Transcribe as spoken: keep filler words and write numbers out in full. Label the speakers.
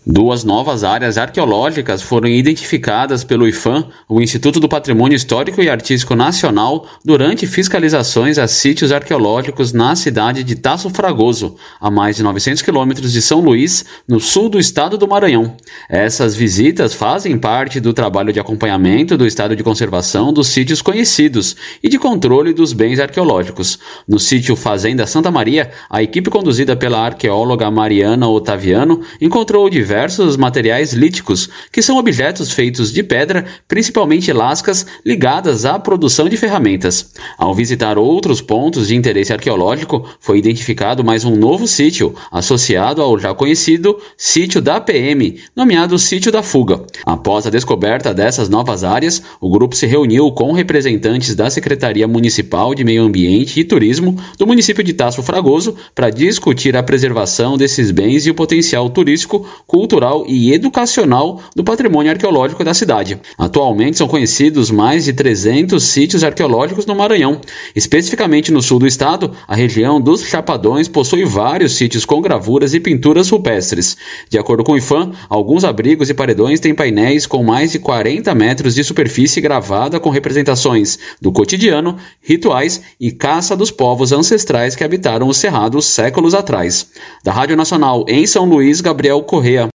Speaker 1: Duas novas áreas arqueológicas foram identificadas pelo IPHAN, o Instituto do Patrimônio Histórico e Artístico Nacional, durante fiscalizações a sítios arqueológicos na cidade de Tasso Fragoso, a mais de novecentos quilômetros de São Luís, no sul do estado do Maranhão. Essas visitas fazem parte do trabalho de acompanhamento do estado de conservação dos sítios conhecidos e de controle dos bens arqueológicos. No sítio Fazenda Santa Maria, a equipe conduzida pela arqueóloga Mariana Otaviano encontrou diversos diversos materiais líticos, que são objetos feitos de pedra, principalmente lascas, ligadas à produção de ferramentas. Ao visitar outros pontos de interesse arqueológico, foi identificado mais um novo sítio, associado ao já conhecido Sítio da P M, nomeado Sítio da Fuga. Após a descoberta dessas novas áreas, o grupo se reuniu com representantes da Secretaria Municipal de Meio Ambiente e Turismo do município de Tasso Fragoso para discutir a preservação desses bens e o potencial turístico, cultural e educacional do patrimônio arqueológico da cidade. Atualmente são conhecidos mais de trezentos sítios arqueológicos no Maranhão. Especificamente no sul do estado, a região dos Chapadões possui vários sítios com gravuras e pinturas rupestres. De acordo com o IPHAN, alguns abrigos e paredões têm painéis com mais de quarenta metros de superfície gravada com representações do cotidiano, rituais e caça dos povos ancestrais que habitaram os cerrados séculos atrás. Da Rádio Nacional em São Luís, Gabriel Correa.